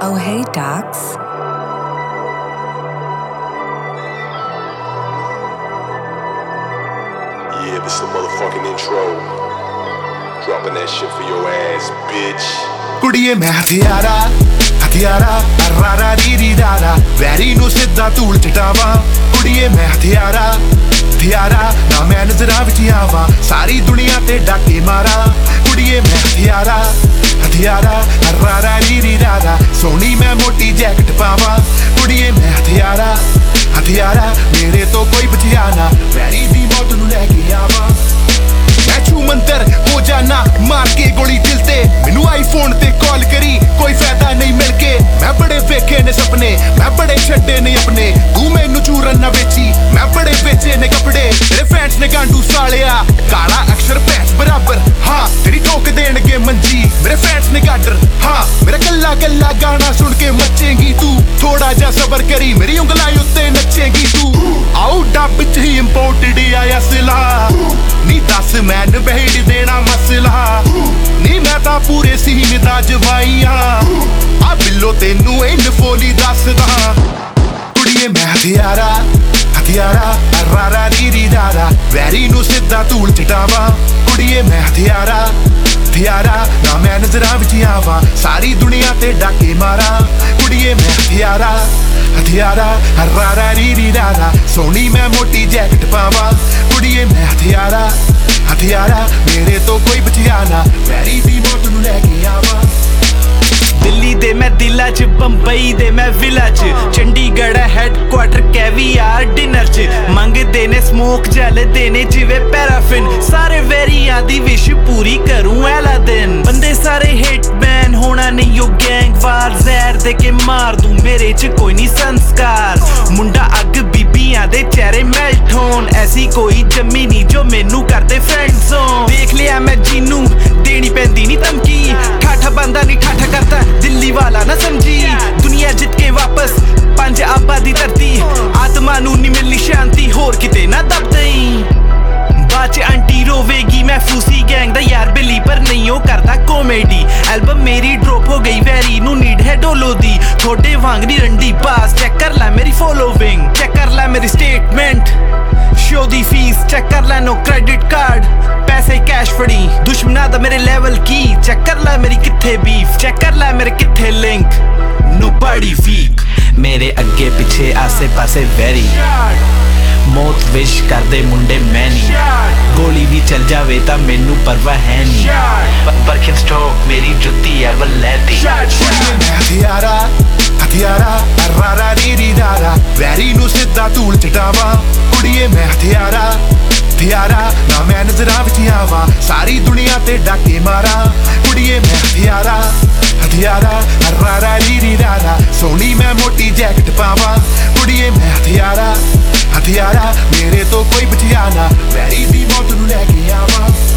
Oh, hey, Docs. Yeah, this the motherfucking intro. Dropping that shit for your ass, bitch. ਕੁੜੀਏ ਮੈਂ ਹਥਿਆਰਾ ਰਾਰਾ ਰੀ ਰਾਰਾ very ਨੂੰ ਸਿੱਧਾ ਧੂਲ ਚਟਾਵਾਂ ਕੁੜੀਏ ਮੈਂ ਹਥਿਆਰਾ ਨਾ ਮੈਂ ਨਜ਼ਰਾਂ ਵਿੱਚ ਆਵਾਂ ਸਾਰੀ ਦੁਨੀਆ ਤੇ ਡਾਕੇ ਮਾਰਾਂ ਕੁੜੀਏ ਮੈਂ ਹਥਿਆਰਾ ਰਾਰਾ ਰੀ ਰਾਰਾ ਸੋਹਣੀ ਮੈਂ ਮੋਟੀ ਜੈਕਟ ਪਾਵਾਂ ਕੁੜੀਏ ਮੈਂ ਹਥਿਆਰਾ ਮੇਰੇ ਤੋਂ ਕੋਈ ਬਚਿਆ ਨਾ ਵੈਰੀ ਦੀ ਮੌਤ ਨੂੰ ਲੈ ਕੇ ਆਵਾਂ मैं छू मंतर हो जाना मार के गोली दिल ते मैनू आईफोन ते कॉल करी कोई फायदा नहीं मिलके मैं बड़े वेखे ने सपने मैं बड़े छड्डे ने अपने तू मैनू चूरन ना बेची मैं बड़े बेचे ने कपड़े तेरे फैंस ने गांडू सालिया काला अक्षर पैंच बराबर हाँ तेरी ठोक देणगे मंजी मेरे फैंस ने गाडर हाँ मेरा गल्ला गाना सुन के मचेगी तू थोड़ा जा सबर करी मेरी उंगलां उत्ते नचेगी तू आओ डब च ही इंपोर्टेड आया सिला नी दस मैं नबेड़ देना मसला नी मैं तां पूरे सीन दा जवाईया आ बिल्लो तेनू इन फोली दसदा कुड़िए मैं हथियारा रारा री रारा वैरी नू सिद्धा धूल चटावां कुड़िए मैं हथियारा ना मैं नजरां विच आवां सारी दुनिया ते डाके मारां कुड़िए मैं हथियारा रारा री रारा सोहनी मैं मोटी जैकट पावां कुड़िए मैं हथियारा मेरे तो कोई बचिया ना वैरी दी मौत नू लैके आवां दिल्ली दे मैं दिला च बंबई दे मैं विला च चंडीगढ़ हैडक्वार्टर कैवियार डिनर च मंगदे ने स्मोक जलदे ने जिवे पैराफिन सारे वेरियां दी विश पूरी करूं एलादिन बंदे सारे हिटमैन होना नहीं यो गैंग वार जहर दे के मार दूं मेरे च कोई नहीं संस्कार मुंडा अग बीबियां दे चेहरे मेल्ट होन ऐसी कोई जम्मी नहीं जो मैनू करदे फ्रेंड जोन देख लिया मैं जीनू देनी पैंदी नहीं धमकी ठाठा बंदा नहीं ठाठा करता दिल्ली वाला ना समझी दुनिया जित के वापस पंज आबा दी धरती आत्मा नू नहीं मिलनी शांति होर किते ना दब दई बाच आंटी रोवेगी मैं फूसी गैंग दा यार बिली पर नहीं हो करता कॉमेडी एल्बम मेरी ड्रॉप हो गई वैरी नू नीड है डोलो दी थोड़े वांग नी रंडी पास चेक कर ला मेरी फॉलोइंग चेक कर ला मेरी स्टेटमेंट शो दी फीस चेक कर ला नो क्रेडिट कार्ड पैसे कैश फड़ी दुश्मना दा मेरे लेवल की चेक कर ला मेरी किथे बीफ चेक कर ला मेरे किथे लिंक नो बड़ी वीक मेरे अगे पिछे आसे पासे वेरी मौत विश करदे मुंडे मैं नहीं गोली भी चल जावे तां मैनू परवाह है नहीं बरखिन स्टॉक मेरी जुत्ती एवर लैती हथियारा रारा री रारा वैरी नू सिद्धा धूल चटावां कुड़िए मैं हथियारा ना मैं नजरां विच आवां सारी दुनिया ते डाके मारां कुड़िए मैं हथियारा रारा री रारा सोहनी मैं मोटी जैकट पावां कुड़िए मैं हथियारा मेरे तो कोई बचिया ना वैरी दी मौत नू लैके आवां